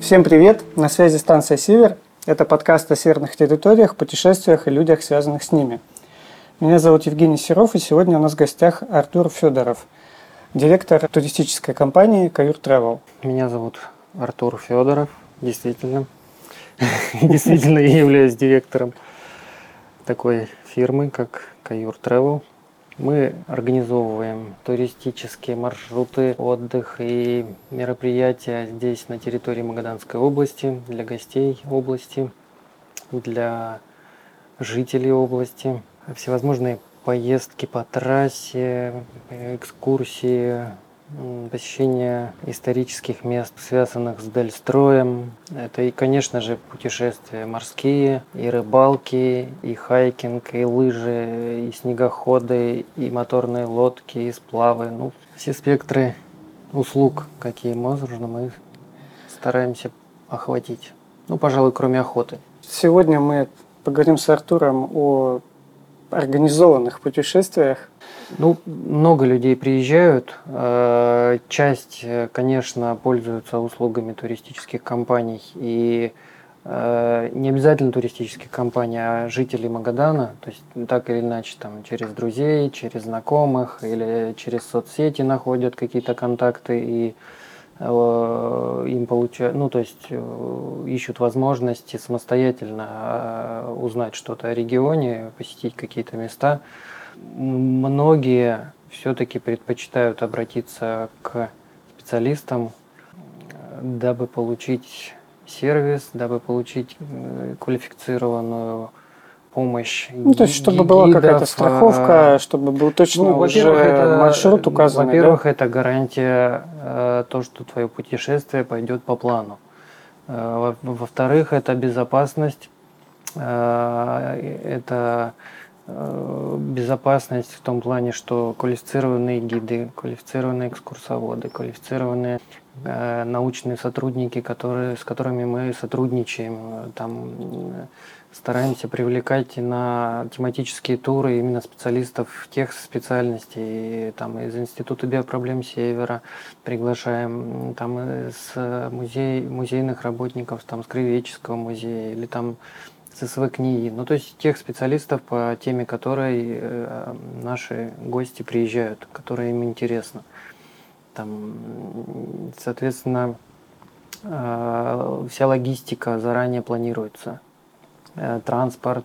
Всем привет! На связи станция «Север». Это подкаст о северных территориях, путешествиях и людях, связанных с ними. Меня зовут Евгений Серов, и сегодня у нас в гостях Артур Федоров, директор туристической компании «Каюр Travel». Меня зовут Артур Федоров, действительно. Действительно, я являюсь директором такой фирмы, как «Каюр Travel». Мы организовываем туристические маршруты, отдых и мероприятия здесь, на территории Магаданской области, для гостей области, для жителей области. Всевозможные поездки по трассе, экскурсии, посещение исторических мест, связанных с Дальстроем. Это и, конечно же, путешествия морские, и рыбалки, и хайкинг, и лыжи, и снегоходы, и моторные лодки, и сплавы. Все спектры услуг, какие можно, мы стараемся охватить. Пожалуй, кроме охоты. Сегодня мы поговорим с Артуром о организованных путешествиях. Много людей приезжают. Часть, конечно, пользуются услугами туристических компаний. И не обязательно туристических компаний, а жителей Магадана. То есть так или иначе, через друзей, через знакомых или через соцсети находят какие-то контакты и им получают, ищут возможности самостоятельно узнать что-то о регионе, посетить какие-то места. Многие все-таки предпочитают обратиться к специалистам, дабы получить сервис, дабы получить квалифицированную помощь. То есть, чтобы была какая-то страховка, чтобы был точно маршрут указан. Во-первых, это гарантия то, что твое путешествие пойдет по плану. Во-вторых, это безопасность. Это безопасность в том плане, что квалифицированные гиды, квалифицированные экскурсоводы, квалифицированные научные сотрудники, с которыми мы сотрудничаем, стараемся привлекать на тематические туры именно специалистов тех специальностей. Из Института биопроблем Севера приглашаем, из музейных работников, с Краеведческого музея или с СВКНИИ. То есть тех специалистов, по теме которой наши гости приезжают, которые им интересно. Соответственно, вся логистика заранее планируется. Транспорт,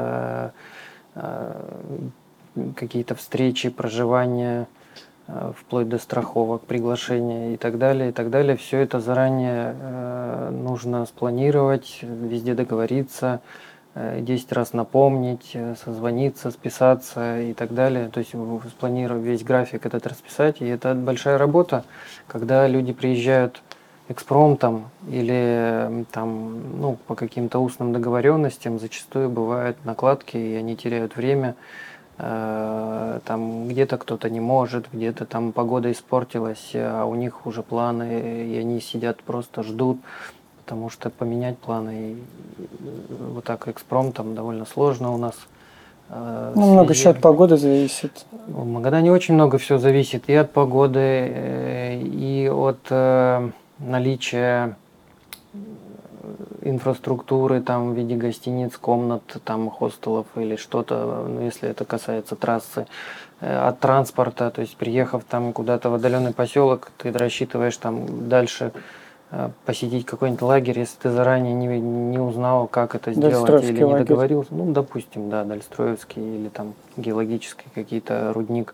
какие-то встречи, проживание, вплоть до страховок, приглашения и так далее, и так далее. Все это заранее нужно спланировать, везде договориться, 10 раз напомнить, созвониться, списаться и так далее. То есть спланировать весь график этот расписать. И это большая работа, когда люди приезжают экспромтом или по каким-то устным договоренностям, зачастую бывают накладки, и они теряют время. Где-то кто-то не может, где-то погода испортилась, а у них уже планы, и они сидят, просто ждут, потому что поменять планы вот так экспромтом довольно сложно у нас. Много еще от погоды зависит. В Магадане очень много всего зависит и от погоды, и от наличия инфраструктуры в виде гостиниц, комнат, хостелов или что-то, если это касается трассы, от транспорта. То есть приехав куда-то в отдаленный поселок, ты рассчитываешь дальше посетить какой-нибудь лагерь, если ты заранее не узнал, как это сделать, или не договорился. Допустим, Дальстроевский или геологический какие-то рудник.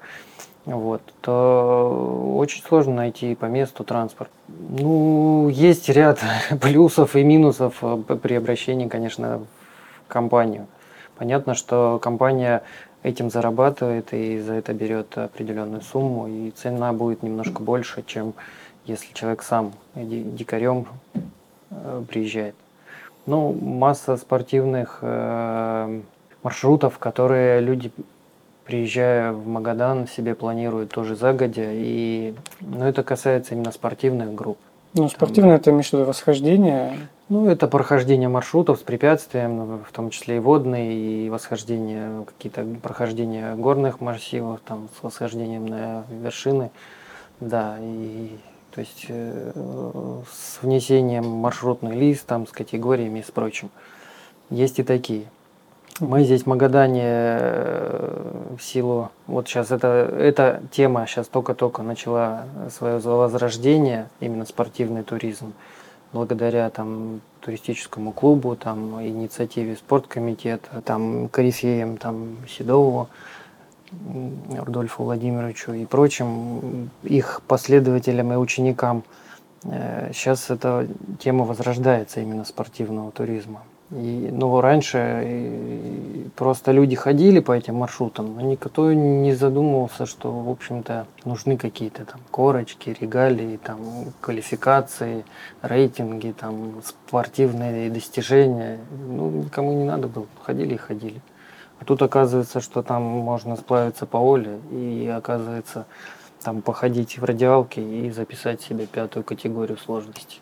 То очень сложно найти по месту транспорт. Есть ряд плюсов и минусов при обращении, конечно, в компанию. Понятно, что компания этим зарабатывает и за это берет определенную сумму, и цена будет немножко больше, чем если человек сам дикарем приезжает. Масса спортивных маршрутов, которые люди, приезжая в Магадан, себе планируют тоже загодя. Это касается именно спортивных групп. Спортивное это имеешь в виду восхождение? Это прохождение маршрутов с препятствием, в том числе и водные, и восхождение, какие-то прохождения горных массивов, с восхождением на вершины. Да, и то есть с внесением маршрутный лист, там, с категориями и с прочим. Есть и такие. Мы здесь в Магадане в силу, вот сейчас эта тема сейчас только-только начала свое возрождение, именно спортивный туризм, благодаря там туристическому клубу, там инициативе спорткомитета, там корифеям, там Седову, Рудольфу Владимировичу и прочим их последователям и ученикам. Сейчас эта тема возрождается именно спортивного туризма. Но раньше просто люди ходили по этим маршрутам, но никто не задумывался, что, в общем-то, нужны какие-то там корочки, регалии, там, квалификации, рейтинги, там, спортивные достижения. Никому не надо было, ходили и ходили. А тут оказывается, что там можно сплавиться по Оле и, оказывается, там походить в радиалке и записать себе 5-ю категорию сложности.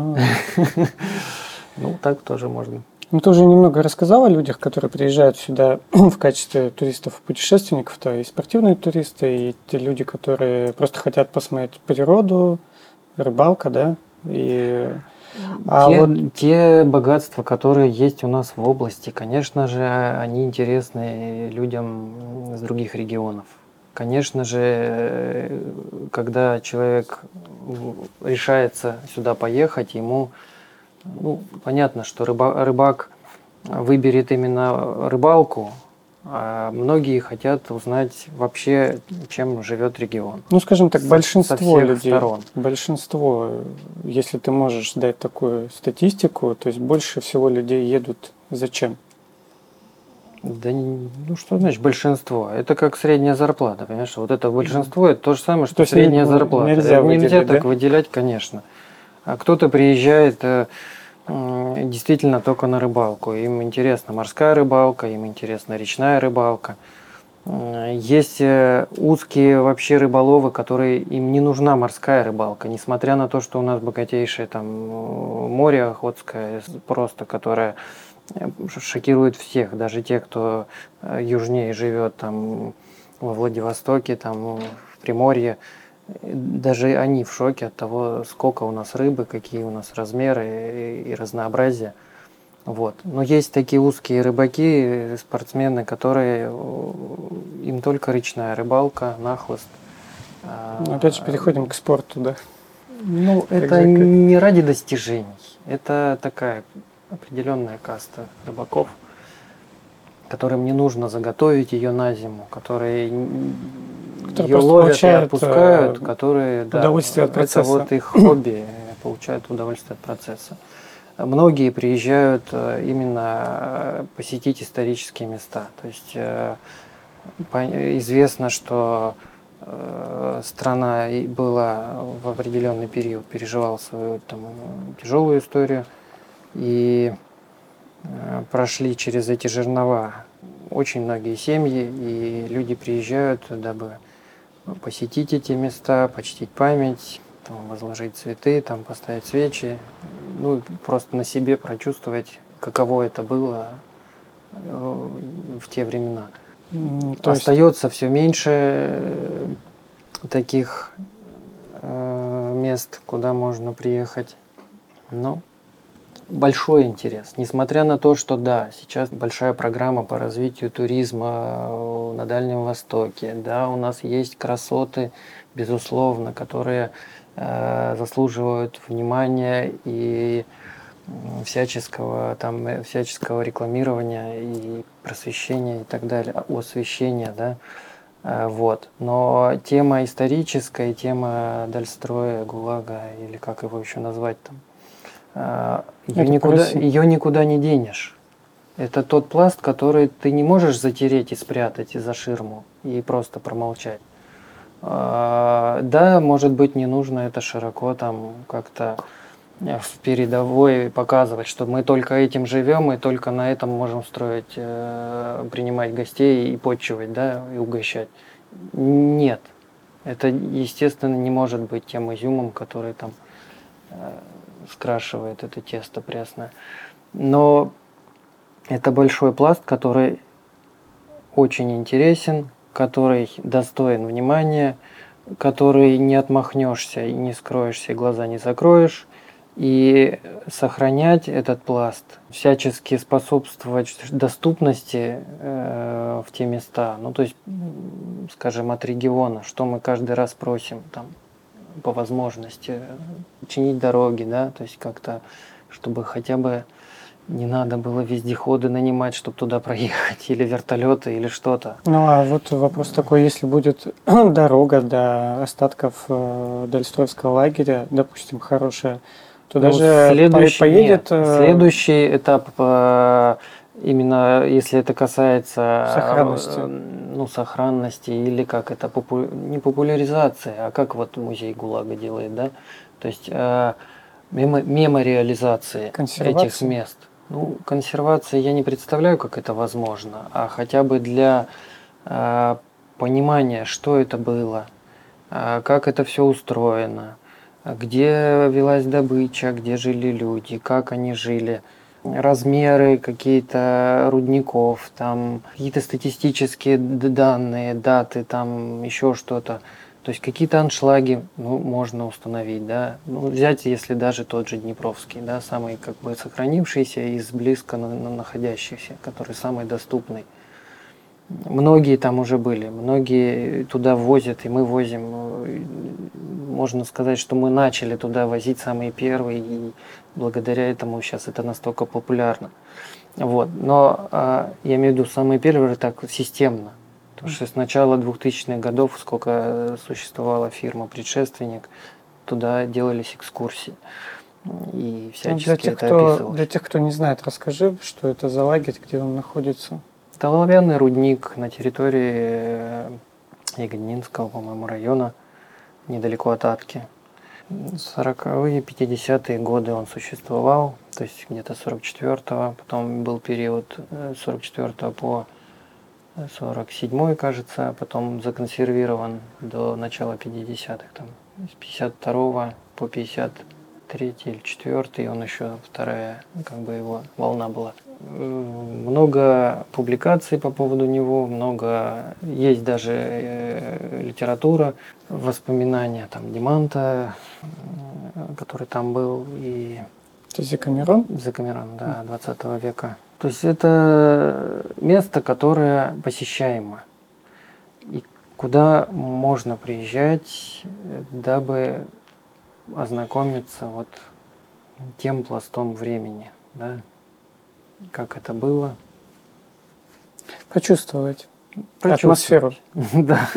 Так тоже можно. Ты уже немного рассказал о людях, которые приезжают сюда в качестве туристов-путешественников. То есть спортивные туристы, и те люди, которые просто хотят посмотреть природу, рыбалка, да? Те богатства, которые есть у нас в области, конечно же, они интересны людям с других регионов. Конечно же, когда человек решается сюда поехать, ему понятно, что рыбак выберет именно рыбалку, а многие хотят узнать вообще, чем живет регион. Скажем так, большинство людей, сторон. Большинство, если ты можешь дать такую статистику, то есть больше всего людей едут зачем? Да, что значит большинство? Это как средняя зарплата, понимаешь? Вот это большинство, это то же самое, что средняя зарплата. Нельзя так выделять, конечно. А кто-то приезжает действительно только на рыбалку. Им интересна морская рыбалка, им интересна речная рыбалка. Есть узкие вообще рыболовы, которые им не нужна морская рыбалка, несмотря на то, что у нас богатейшее там море Охотское, просто которое шокирует всех, даже те, кто южнее живет там во Владивостоке, там в Приморье. Даже они в шоке от того, сколько у нас рыбы, какие у нас размеры и разнообразие. Вот. Но есть такие узкие рыбаки, спортсмены, которые им только речная рыбалка, нахлыст. Опять же, переходим к спорту, да? Это не ради достижений. Это такая определенная каста рыбаков, которым не нужно заготовить ее на зиму, которые ее ловят и отпускают, которые удовольствие от процесса. Это вот их хобби, получают удовольствие от процесса. Многие приезжают именно посетить исторические места. То есть известно, что страна была в определенный период, переживала свою тяжелую историю, и прошли через эти жернова очень многие семьи, и люди приезжают, дабы посетить эти места, почтить память, возложить цветы, поставить свечи, просто на себе прочувствовать, каково это было в те времена. Остается все меньше таких мест, куда можно приехать. Но большой интерес. Несмотря на то, что да, сейчас большая программа по развитию туризма на Дальнем Востоке, да, у нас есть красоты, безусловно, которые заслуживают внимания и всяческого рекламирования и просвещения и так далее, освещения, да. Вот. Но тема историческая, тема Дальстроя, ГУЛАГа, или как его еще назвать ее никуда не денешь. Это тот пласт, который ты не можешь затереть и спрятать за ширму и просто промолчать. Да, может быть, не нужно это широко как-то в передовой показывать, что мы только этим живем и только на этом можем строить, принимать гостей и подчивать, да, и угощать. Нет. Это, естественно, не может быть тем изюмом, который скрашивает это тесто пресное. Но это большой пласт, который очень интересен, который достоин внимания. который не отмахнешься и не скроешься, и глаза не закроешь. И сохранять этот пласт, всячески способствовать доступности в те места, ну то есть, скажем, от региона, что мы каждый раз просим, там, по возможности, чинить дороги, да, то есть как-то, чтобы хотя бы не надо было вездеходы нанимать, чтобы туда проехать, или вертолеты, или что-то. Ну а вот вопрос такой, если будет дорога до остатков Дальстроевского лагеря, допустим, хорошая, то даже поедет... Следующий этап, именно если это касается сохранности или как это, не популяризации, а как вот музей ГУЛАГа делает, да? То есть мемориализации этих мест. Ну, консервация я не представляю, как это возможно, а хотя бы для понимания, что это было, как это все устроено, где велась добыча, где жили люди, как они жили, размеры какие-то рудников, там какие-то статистические данные, даты, там еще что-то. То есть какие-то аншлаги можно установить, да. Ну, взять, если даже тот же Днепровский, да, самый как бы сохранившийся из близко находящихся, который самый доступный. Многие там уже были, многие туда возят, и мы возим. Можно сказать, что мы начали туда возить самые первые, и благодаря этому сейчас это настолько популярно. Вот. Но я имею в виду самые первые так системно. Потому что с начала 2000-х годов, сколько существовала фирма «Предшественник», туда делались экскурсии. И всячески описывалось. Для тех, кто не знает, расскажи, что это за лагерь, где он находится. Это оловянный рудник на территории Ягоднинского, по-моему, района, недалеко от Атки. 40-е, 50-е годы он существовал, то есть где-то 44-го, потом был период 44-го по 47-й, кажется, потом законсервирован до начала 50-х, там, с 52-го по 53-й или 4-й, он еще вторая, как бы его волна была. Много публикаций по поводу него, много, есть даже литература, воспоминания там Деманта, который там был, и... Это Закамерон? Закамерон, да, 20 века. То есть это место, которое посещаемо, и куда можно приезжать, дабы ознакомиться вот тем пластом времени, да, как это было. Почувствовать атмосферу. Да.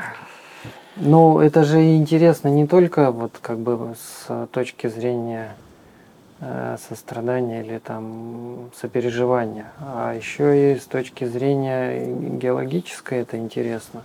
Ну, это же интересно не только вот как бы с точки зрения сострадания или там сопереживания, а еще и с точки зрения геологической это интересно.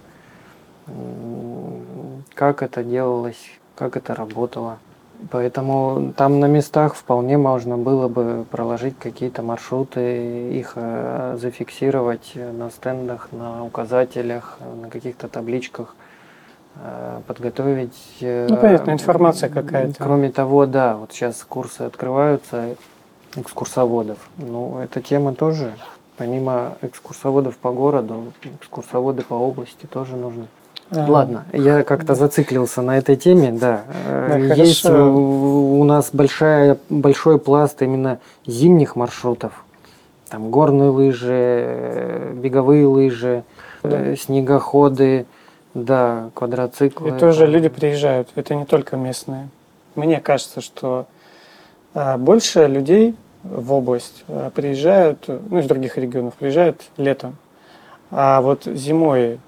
Как это делалось, как это работало. Поэтому там на местах вполне можно было бы проложить какие-то маршруты, их зафиксировать на стендах, на указателях, на каких-то табличках, подготовить. Ну, понятно, информация какая-то. Кроме того, да, вот сейчас курсы открываются экскурсоводов. Ну, эта тема тоже, помимо экскурсоводов по городу, экскурсоводы по области тоже нужны. Ладно, я как-то зациклился на этой теме, да. Есть у нас большой пласт именно зимних маршрутов. Там горные лыжи, беговые лыжи, снегоходы, да, квадроциклы. И тоже люди приезжают, это не только местные. Мне кажется, что больше людей в область приезжают, ну, из других регионов приезжают летом. А вот зимой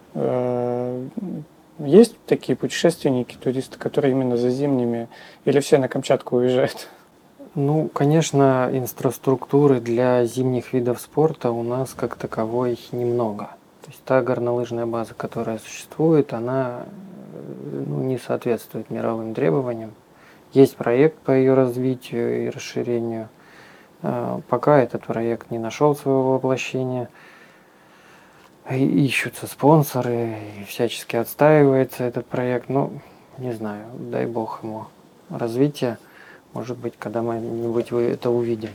есть такие путешественники, туристы, которые именно за зимними, или все на Камчатку уезжают? Ну, конечно, инфраструктуры для зимних видов спорта у нас как таковой немного. То есть та горнолыжная база, которая существует, она не соответствует мировым требованиям. Есть проект по ее развитию и расширению. Пока этот проект не нашел своего воплощения. Ищутся спонсоры, и всячески отстаивается этот проект. Ну, не знаю, дай бог ему развития. Может быть, когда-нибудь вы это увидим.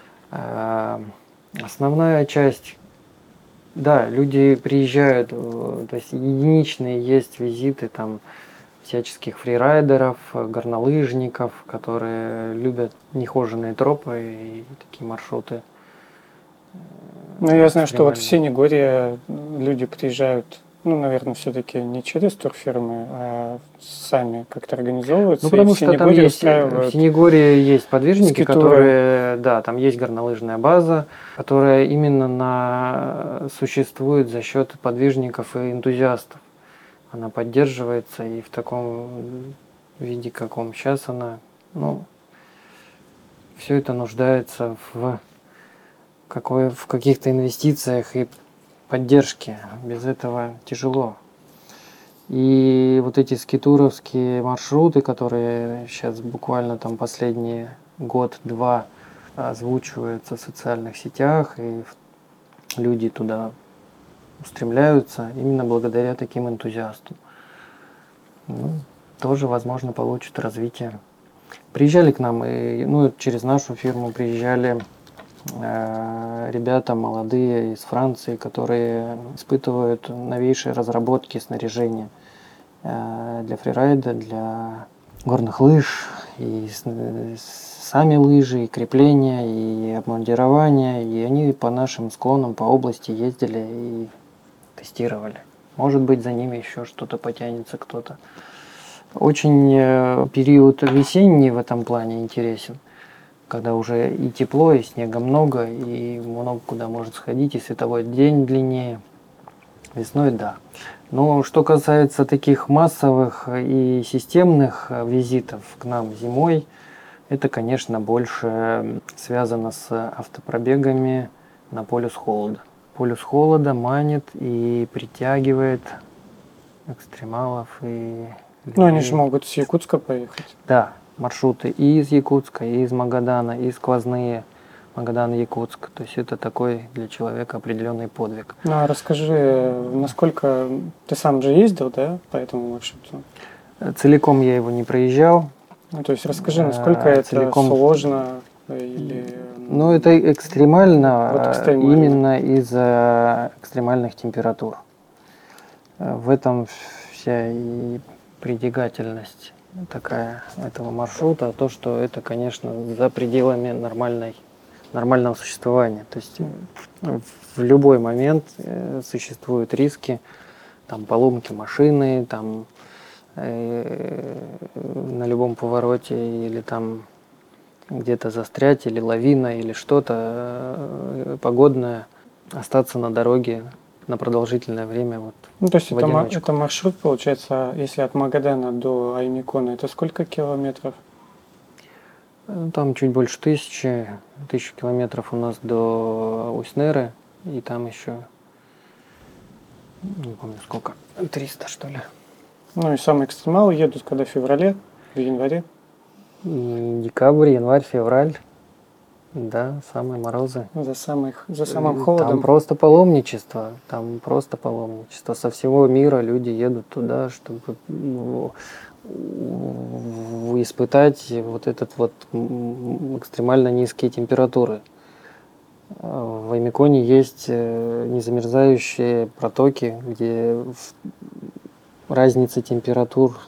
Основная часть, да, люди приезжают, то есть единичные есть визиты там всяческих фрирайдеров, горнолыжников, которые любят нехоженные тропы и такие маршруты. Ну, я знаю, что вот в Синегорье люди приезжают, ну, наверное, все-таки не через турфирмы, а сами как-то организовываются. Ну, потому что там есть, в Синегорье есть подвижники, которые, да, там есть горнолыжная база, которая именно существует за счет подвижников и энтузиастов. Она поддерживается, и в таком виде, каком сейчас она, ну, все это нуждается в каких-то инвестициях и поддержке. Без этого тяжело. И вот эти скитуровские маршруты, которые сейчас буквально там последние год-два озвучиваются в социальных сетях, и люди туда устремляются именно благодаря таким энтузиастам. Ну, тоже, возможно, получат развитие. Приезжали к нам, и, через нашу фирму приезжали ребята молодые из Франции, которые испытывают новейшие разработки снаряжения для фрирайда, для горных лыж, и сами лыжи, и крепления, и обмундирование, и они по нашим склонам, по области ездили и тестировали. Может быть, за ними еще что-то потянется, кто-то. Очень период весенний в этом плане интересен, когда уже и тепло, и снега много, и много куда может сходить, и световой день длиннее. Весной, да. Но что касается таких массовых и системных визитов к нам зимой, это, конечно, больше связано с автопробегами на полюс холода. Полюс холода манит и притягивает экстремалов и людей. Ну, они же могут с Якутска поехать. Да, маршруты и из Якутска, и из Магадана, и сквозные Магадан-Якутск. То есть это такой для человека определенный подвиг. Ну, а расскажи, насколько ты сам же ездил, да, по этому маршруту? Целиком я его не проезжал. Ну, то есть расскажи, насколько это сложно или... Ну, это экстремально, вот именно из-за экстремальных температур. В этом вся и притягательность такая этого маршрута, то, что это, конечно, за пределами нормального существования. То есть в любой момент существуют риски, там поломки машины, там на любом повороте или там где-то застрять, или лавина, или что-то погодное, остаться на дороге на продолжительное время. Ну, то есть это маршрут, получается, если от Магадана до Аймикона, это сколько километров? Там чуть больше 1000 километров у нас до Уснеры, и там еще, не помню сколько, 300 что ли. Ну и самые экстремалы едут когда в феврале, в январе? Декабрь, январь, февраль. Да, самые морозы. За самым холодом. Там просто паломничество. Со всего мира люди едут туда, чтобы испытать вот этот вот экстремально низкие температуры. В Аймиконе есть незамерзающие протоки, где разница температур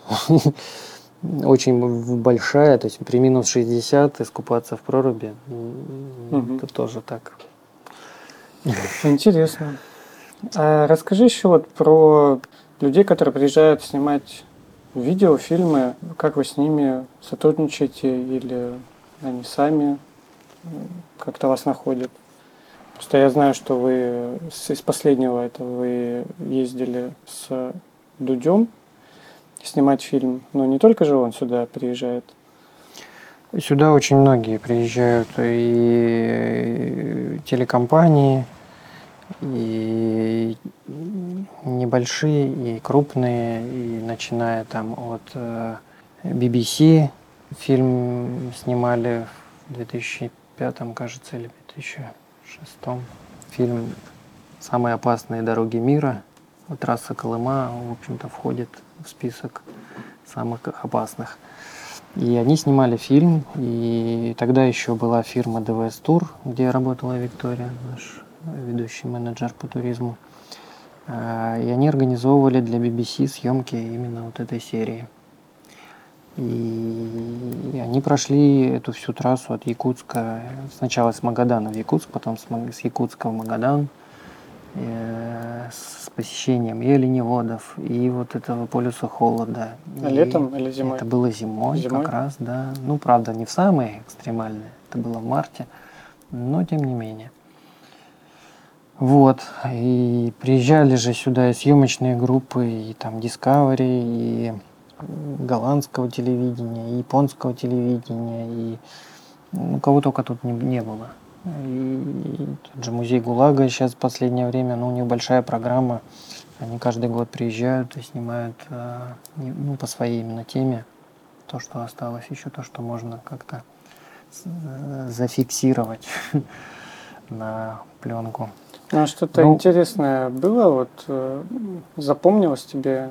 очень большая, то есть при минус 60 искупаться в проруби, это тоже так. Интересно. А расскажи еще вот про людей, которые приезжают снимать видео, фильмы, как вы с ними сотрудничаете или они сами как-то вас находят? Просто я знаю, что вы из последнего этого вы ездили с Дудем снимать фильм, но не только же он сюда приезжает. Сюда очень многие приезжают, и телекомпании, и небольшие, и крупные, и начиная там от BBC. Фильм снимали в 2005, кажется, или 2006. Фильм «Самые опасные дороги мира». Трасса Колыма, в общем-то, входит в список самых опасных. И они снимали фильм, и тогда еще была фирма ДВС Тур, где работала Виктория, наш ведущий менеджер по туризму. И они организовывали для BBC съемки именно вот этой серии. И они прошли эту всю трассу от Якутска, сначала с Магадана в Якутск, потом с Якутска в Магадан, с посещением и оленеводов, и вот этого полюса холода. А летом или зимой? Это было зимой как раз, да. Ну, правда, не в самые экстремальные, это было в марте, но тем не менее. Вот, и приезжали же сюда и съемочные группы, и там Discovery, и голландского телевидения, и японского телевидения, и кого только тут не было. И тот же музей ГУЛАГа сейчас в последнее время, у них большая программа, они каждый год приезжают и снимают по своей именно теме то, что осталось еще, то, что можно как-то зафиксировать на пленку. Ну, а что-то интересное было, запомнилось тебе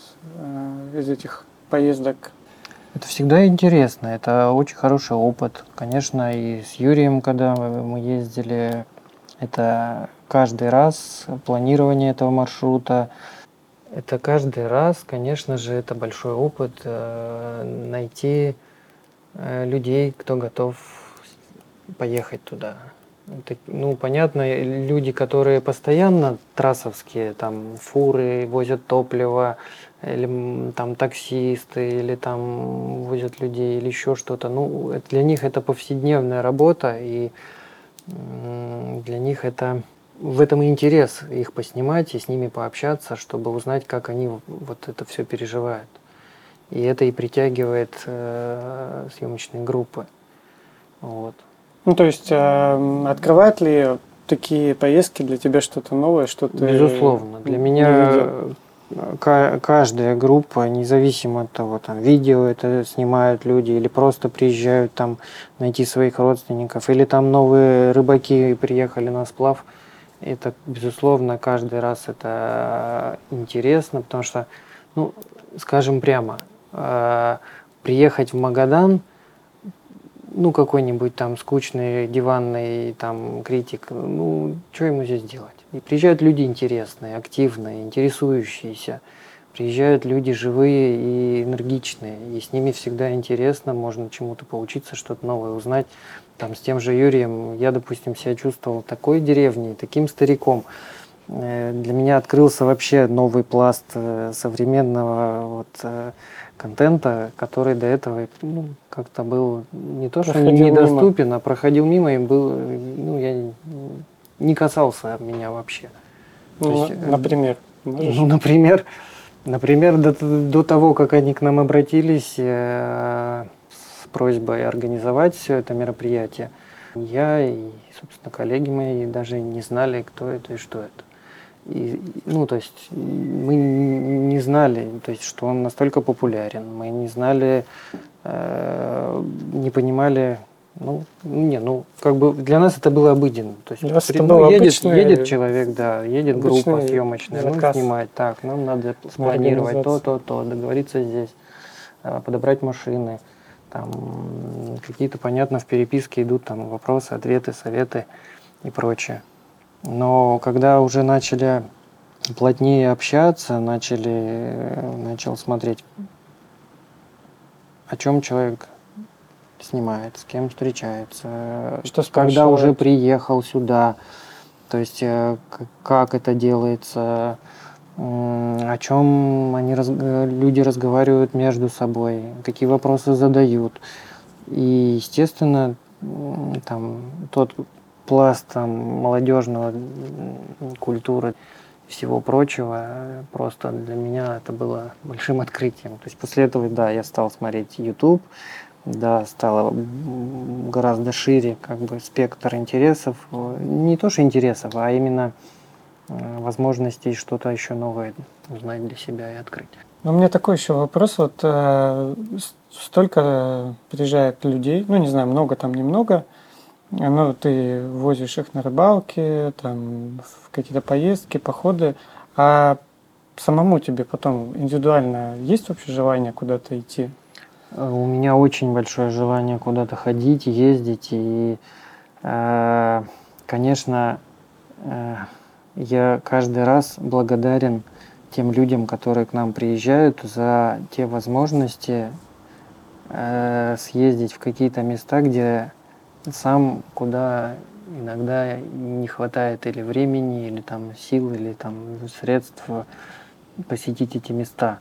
из этих поездок? Это всегда интересно, это очень хороший опыт. Конечно, и с Юрием, когда мы ездили, это каждый раз планирование этого маршрута. Это каждый раз, конечно же, это большой опыт найти людей, кто готов поехать туда. Понятно, люди, которые постоянно трассовские, там фуры возят топливо, или там таксисты, или там возят людей, или еще что-то. Для них это повседневная работа, и для них в этом и интерес их поснимать и с ними пообщаться, чтобы узнать, как они вот это все переживают. И это и притягивает съемочные группы. Вот. То есть, открывают ли такие поездки для тебя что-то новое, что-то... Безусловно. Для меня каждая группа, независимо от того, там видео это снимают люди, или просто приезжают там найти своих родственников, или там новые рыбаки приехали на сплав, это, безусловно, каждый раз это интересно, потому что, скажем прямо, приехать в Магадан, какой-нибудь там скучный диванный там критик, что ему здесь делать? И приезжают люди интересные, активные, интересующиеся. Приезжают люди живые и энергичные. И с ними всегда интересно, можно чему-то поучиться, что-то новое узнать. Там с тем же Юрием я, допустим, себя чувствовал такой деревней, таким стариком. Для меня открылся вообще новый пласт современного контента, который до этого как-то был не то, что недоступен, мимо. А проходил мимо и был, я не касался меня вообще. Например? Например, до того, как они к нам обратились с просьбой организовать все это мероприятие, я и, собственно, коллеги мои даже не знали, кто это и что это. То есть мы не знали, что он настолько популярен, мы не знали, не понимали, для нас это было обыденно. То есть едет человек, едет группа съемочная, снимать, так, нам надо спланировать то, договориться здесь, подобрать машины, там какие-то, понятно, в переписке идут там вопросы, ответы, советы и прочее. Но когда уже начали плотнее общаться, начал смотреть, о чем человек снимает, с кем встречается, когда уже приехал сюда, то есть как это делается, о чем люди разговаривают между собой, какие вопросы задают. И, естественно, там тот пласт молодежного культуры, всего прочего, просто для меня это было большим открытием. То есть после этого, я стал смотреть YouTube, стало гораздо шире спектр интересов. Не то, что интересов, а именно возможностей что-то еще новое узнать для себя и открыть. У меня такой еще вопрос. Столько приезжает людей, не знаю, много там, немного, ты возишь их на рыбалки, там, в какие-то поездки, походы, а самому тебе потом индивидуально есть вообще желание куда-то идти? У меня очень большое желание куда-то ходить, ездить, и, конечно, я каждый раз благодарен тем людям, которые к нам приезжают, за те возможности, съездить в какие-то места, где сам куда иногда не хватает или времени, или там сил, или там средств посетить эти места.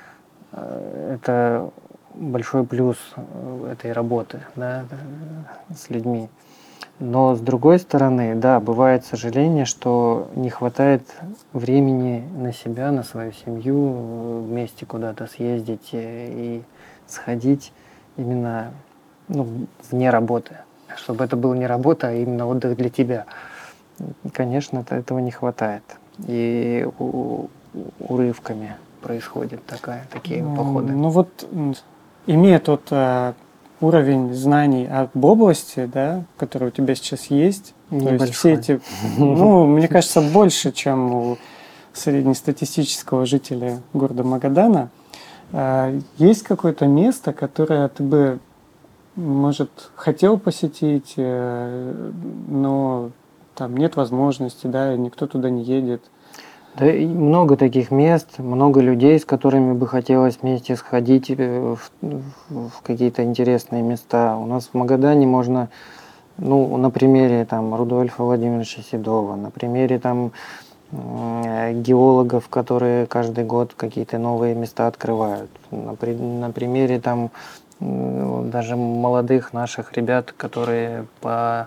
Это большой плюс этой работы, да, с людьми. Но с другой стороны, да, бывает сожаление, что не хватает времени на себя, на свою семью, вместе куда-то съездить и сходить именно вне работы. Чтобы это была не работа, а именно отдых для тебя. Конечно, этого не хватает. И урывками происходят такие походы. Ну вот, имея тот уровень знаний об области, да, который у тебя сейчас есть, то есть все эти, мне кажется, больше, чем у среднестатистического жителя города Магадана, есть какое-то место, которое ты бы, может, хотел посетить, но там нет возможности, да, и никто туда не едет? Да, и много таких мест, много людей, с которыми бы хотелось вместе сходить в какие-то интересные места. У нас в Магадане можно, на примере там Рудольфа Владимировича Седова, на примере там геологов, которые каждый год какие-то новые места открывают, на примере там даже молодых наших ребят, которые по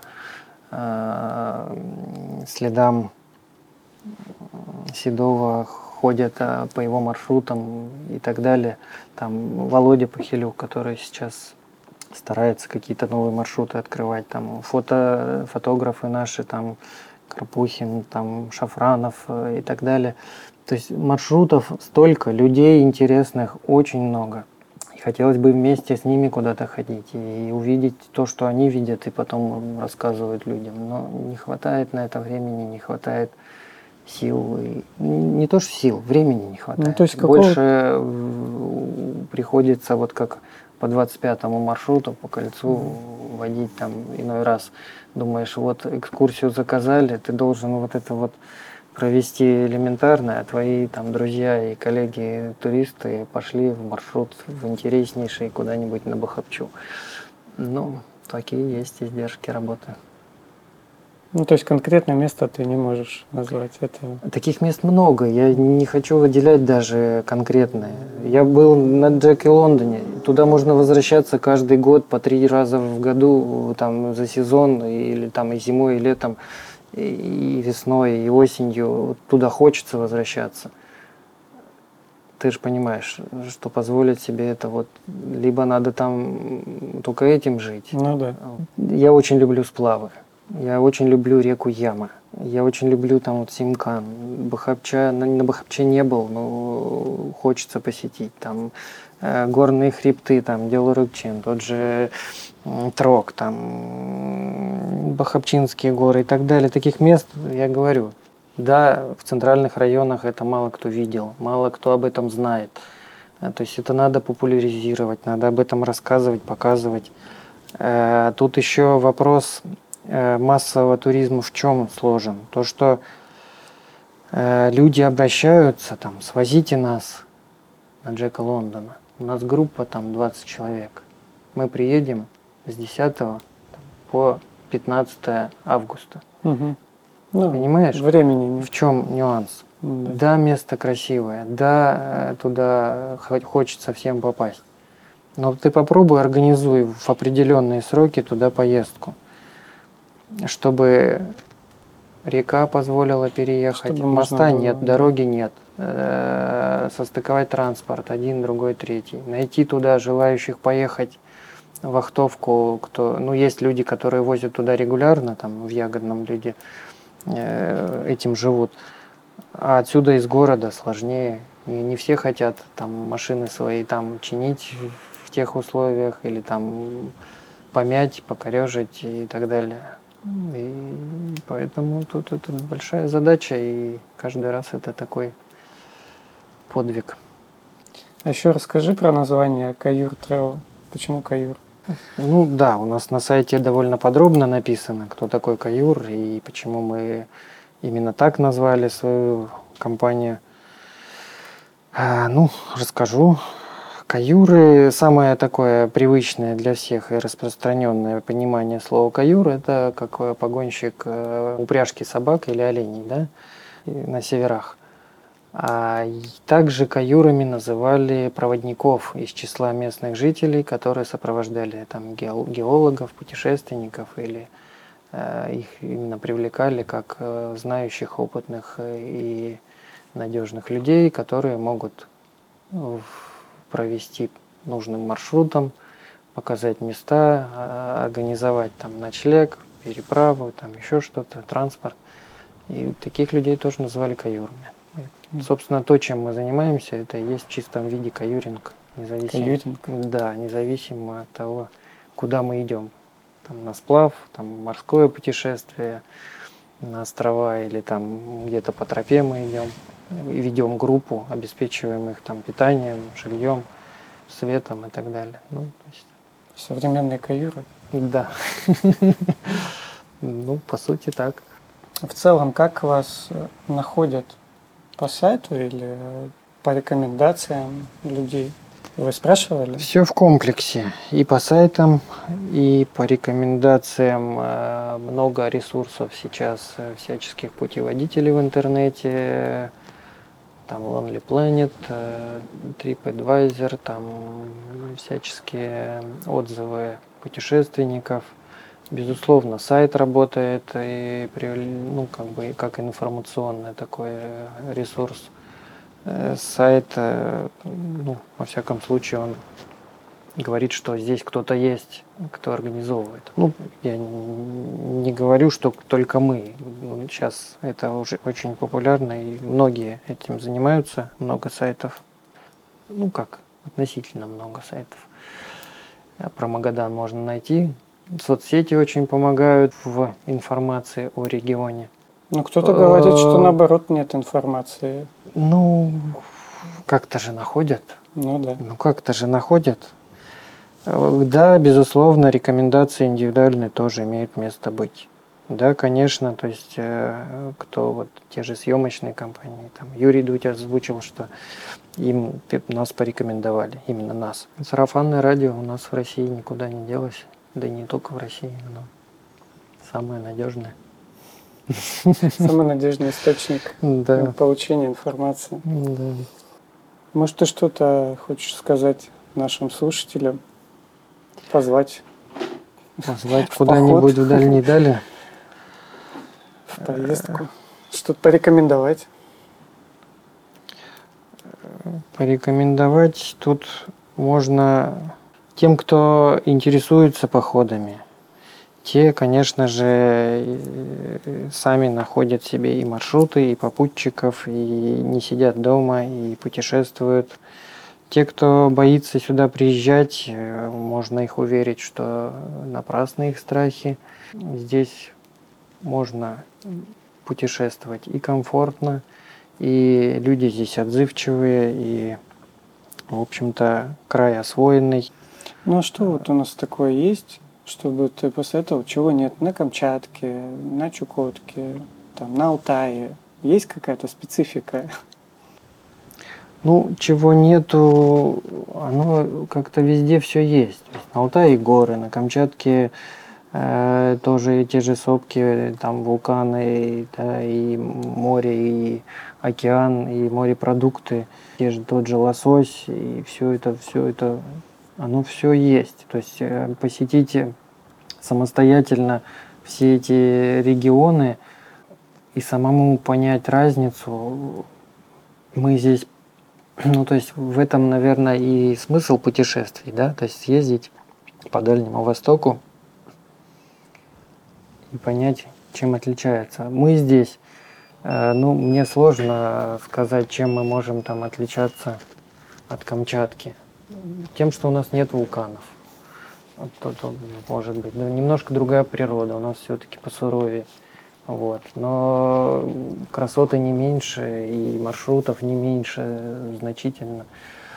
следам Седова ходят по его маршрутам и так далее. Там Володя Похилюк, который сейчас старается какие-то новые маршруты открывать. Там фотографы наши, там Карпухин, там Шафранов и так далее. То есть маршрутов столько, людей интересных очень много. И хотелось бы вместе с ними куда-то ходить и увидеть то, что они видят, и потом рассказывают людям. Но не хватает на это времени, не хватает сил. Не то, что сил, времени не хватает. То есть больше приходится вот как по 25-му маршруту по кольцу водить там иной раз. Думаешь, вот экскурсию заказали, ты должен вот это вот провести элементарно, а твои там друзья и коллеги туристы пошли в маршрут в интереснейший куда-нибудь на Бахапчу. Такие есть издержки работы. То есть конкретное место ты не можешь назвать этого. Таких мест много. Я не хочу выделять даже конкретные. Я был на Джеке Лондоне. Туда можно возвращаться каждый год по 3 раза в году там, за сезон, или там и зимой, и летом, и весной, и осенью. Туда хочется возвращаться. Ты же понимаешь, что позволить себе это вот либо надо там только этим жить. Да. Я очень люблю сплавы. Я очень люблю реку Яма. Я очень люблю там вот Симкан. Бахапча, на Бахапче не был, но хочется посетить. Там горные хребты, там Делорукчин, тот же Трок, там Бахапчинские горы и так далее. Таких мест, я говорю, да, в центральных районах это мало кто видел, мало кто об этом знает. То есть это надо популяризировать, надо об этом рассказывать, показывать. Тут еще вопрос массового туризма в чем сложен? То, что люди обращаются, там, свозите нас на Джека Лондона. У нас группа там 20 человек. Мы приедем с 10 по 15 августа. Угу. Понимаешь? Времени нет. В чем нюанс? Да, место красивое, да, туда хочется всем попасть. Но ты попробуй организуй в определенные сроки туда поездку, чтобы река позволила переехать, Чтобы моста было, нет, дороги нет, состыковать транспорт, один, другой, третий, найти туда желающих поехать в Ахтовку, есть люди, которые возят туда регулярно, там в Ягодном люди этим живут, а отсюда из города сложнее, не все хотят там машины свои там чинить в тех условиях или там помять, покорежить и так далее. И поэтому тут это большая задача, и каждый раз это такой подвиг. А еще расскажи про название Каюр Travel. Почему Каюр? Да, у нас на сайте довольно подробно написано, кто такой Каюр и почему мы именно так назвали свою компанию. Расскажу. Каюры, самое такое привычное для всех и распространенное понимание слова каюр, это как погонщик упряжки собак или оленей, да, на северах. Также каюрами называли проводников из числа местных жителей, которые сопровождали там геологов, путешественников или их именно привлекали как знающих, опытных и надежных людей, которые могут провести нужным маршрутом, показать места, организовать там ночлег, переправу, там еще что-то, транспорт. И таких людей тоже называли каюрами. Собственно, то, чем мы занимаемся, это и есть в чистом виде каюринг. Независимо от того, куда мы идем. Там, на сплав, там, морское путешествие, на острова или там где-то по тропе мы идем. И ведем группу, обеспечиваем их там питанием, жильем, светом и так далее. Ну, то есть... Современные каюры? Да. Ну, по сути, так. В целом, как вас находят? По сайту или по рекомендациям людей? Вы спрашивали? Все в комплексе. И по сайтам, и по рекомендациям. Много ресурсов сейчас, всяческих путеводителей в интернете. Там Lonely Planet, TripAdvisor, там всяческие отзывы путешественников. Безусловно, сайт работает и как информационный такой ресурс. Сайт, во всяком случае, он говорит, что здесь кто-то есть, кто организовывает. Я не говорю, что только мы. Сейчас это уже очень популярно, и многие этим занимаются. Много сайтов. Относительно много сайтов. Про Магадан можно найти. Соцсети очень помогают в информации о регионе. Кто-то говорит, что наоборот нет информации. Как-то же находят. Да. Как-то же находят. Да, безусловно, рекомендации индивидуальные тоже имеют место быть. Да, конечно, то есть те же съемочные компании, там Юрий Дудь озвучил, что нас порекомендовали, именно нас. Сарафанное радио у нас в России никуда не делось, да и не только в России, но самое надежное. Самый надежный источник получения информации. Да. Может, ты что-то хочешь сказать нашим слушателям? Позвать куда-нибудь в дальние дали? В поездку. Что-то порекомендовать? Порекомендовать тут можно тем, кто интересуется походами. Те, конечно же, сами находят себе и маршруты, и попутчиков, и не сидят дома, и путешествуют. Те, кто боится сюда приезжать, можно их уверить, что напрасны их страхи. Здесь можно путешествовать и комфортно, и люди здесь отзывчивые, и, в общем-то, край освоенный. Что вот у нас такое есть, чтобы ты посоветовал, чего нет на Камчатке, на Чукотке, там, на Алтае? Есть какая-то специфика? Чего нету, оно как-то везде все есть. На Алтае горы, на Камчатке тоже те же сопки, там вулканы, да, и море, и океан, и морепродукты, тот же лосось, и все это, оно все есть. То есть посетите самостоятельно все эти регионы и самому понять разницу. Мы здесь, то есть в этом, наверное, и смысл путешествий, да, то есть съездить по Дальнему Востоку и понять, чем отличается. Мы здесь, мне сложно сказать, чем мы можем там отличаться от Камчатки. Тем, что у нас нет вулканов. Может быть, немножко другая природа, у нас все-таки посуровее. Но красоты не меньше, и маршрутов не меньше значительно.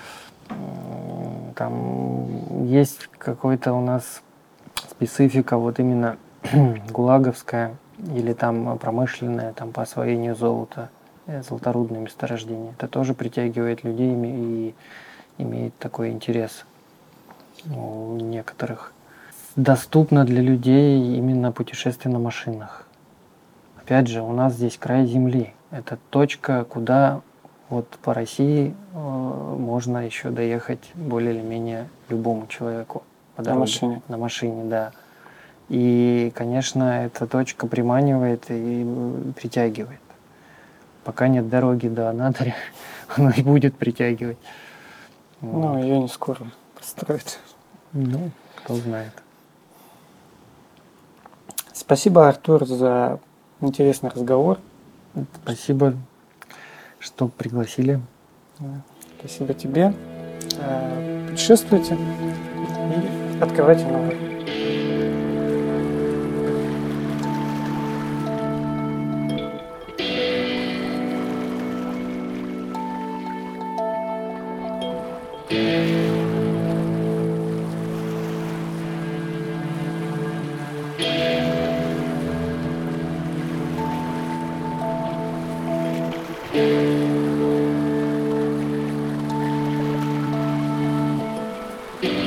Там есть какой-то у нас специфика именно гулаговская или там промышленная, там по освоению золота, золоторудные месторождения. Это тоже притягивает людей и имеет такой интерес у некоторых. Доступно для людей именно путешествие на машинах. Опять же, у нас здесь край земли. Это точка, куда вот по России можно еще доехать более или менее любому человеку по дороге. На машине. На машине, да. И, конечно, эта точка приманивает и притягивает. Пока нет дороги до Анадыря, она и будет притягивать. Ну, ее не скоро построить. Ну, кто знает. Спасибо, Артур, за интересный разговор. Спасибо, что пригласили. Спасибо тебе. Путешествуйте и открывайте новое.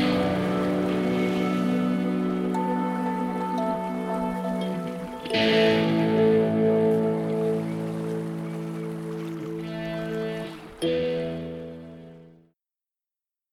Thank you.